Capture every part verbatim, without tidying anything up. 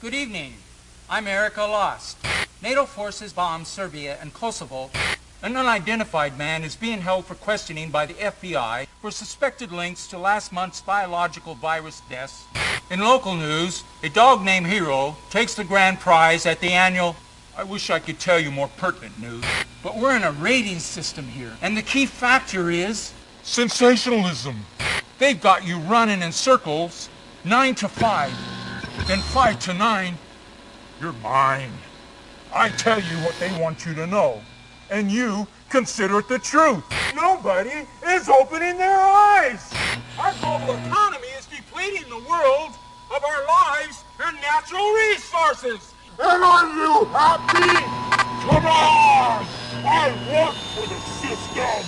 Good evening. I'm Erica Lost. NATO forces bombed Serbia and Kosovo. An unidentified man is being held for questioning by the F B I for suspected links to last month's biological virus deaths. In local news, a dog named Hero takes the grand prize at the annual... I wish I could tell you more pertinent news, but we're in a rating system here, and the key factor is... sensationalism. They've got you running in circles, nine to five, then five to nine. You're mine. I tell you what they want you to know, and you consider it the truth. Nobody is opening their eyes. Our global economy is depleting the world of our lives and natural resources. And are you happy? Come on! I work for the system.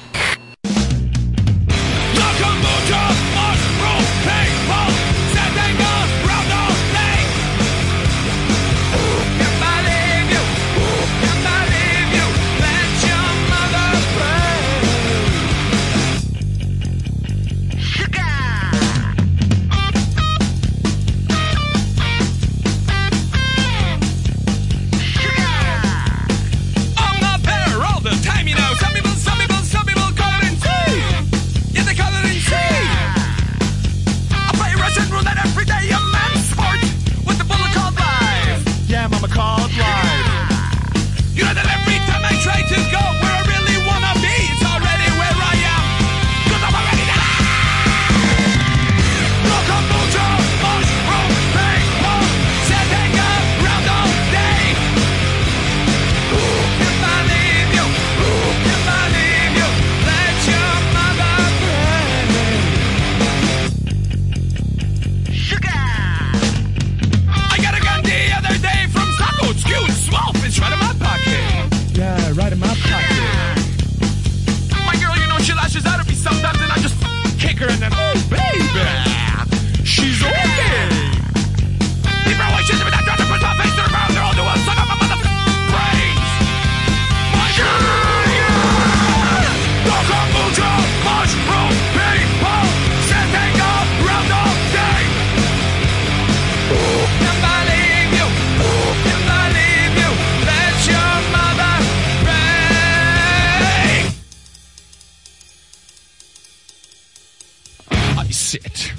Sit.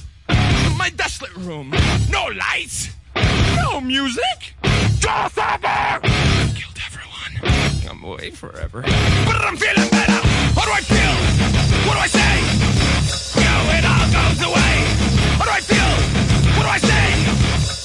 My desolate room. No lights. No music. Just ever. Killed everyone. I'm away forever. But I'm feeling better. How do I feel? What do I say? You, it all goes away. How do I feel? What do I say?